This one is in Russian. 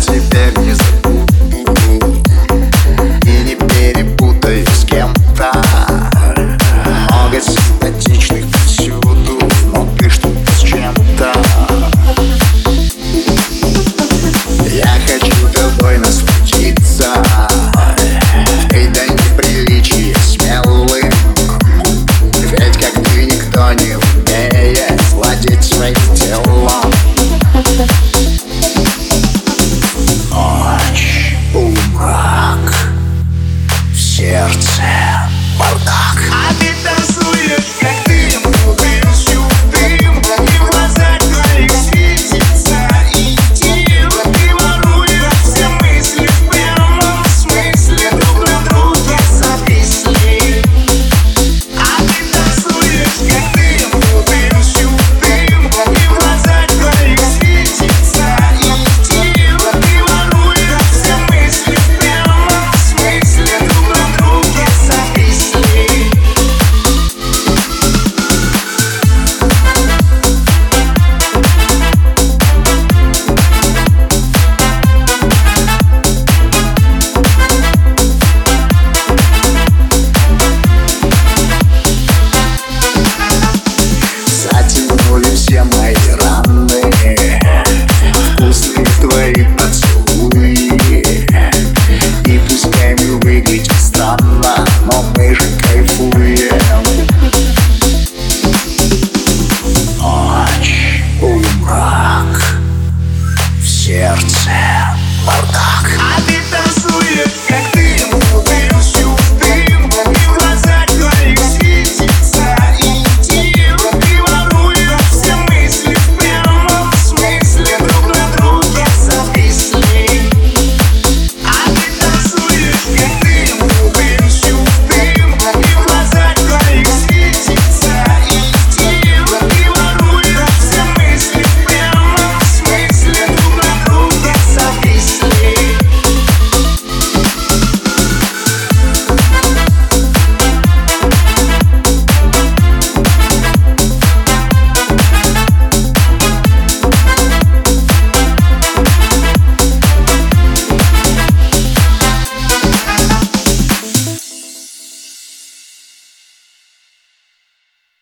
теперь не забуду и не перепутаю с кем-то. Много симпатичных повсюду, но ты что-то с чем-то. Я хочу тобой насладиться, и до неприличия смелым, ведь как ты никто не умеет владеть своим телом. Ночь, полумрак, в сердце бардак. А ты танцуешь, как дым, дым, дым, и в глазах твоих светится интим. Ты воруешь все мысли в прямом смысле, друг на друге зависли. А ты танцуешь, как дым, дым, дым, и в глазах твоих светится интим. Ты воруешь все мысли в прямом смысле, друг на друге зависли. Затянули все мои раны, вкусные твои поцелуи. И пускай мы выглядим странно, но мы же кайфуем. Ночь, полумрак, в сердце